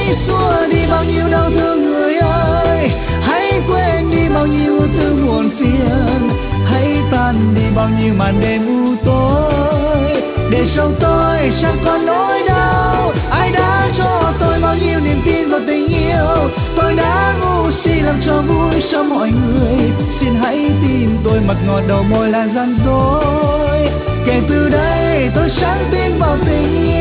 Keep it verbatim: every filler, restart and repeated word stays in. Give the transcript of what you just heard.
xua đi bao nhiêu đau thương người ơi, hãy quên đi bao nhiêu thứ buồn phiền, hãy tan đi bao nhiêu màn đêm u tối, để sau tôi chẳng còn nỗi đau. Ai đã cho tôi bao nhiêu niềm tin vào tình yêu, tôi đã ngu si làm cho vui cho mọi người. Xin hãy tin tôi, mật ngọt đầu môi là gian dối, kể từ đây tôi chẳng tin vào tình yêu.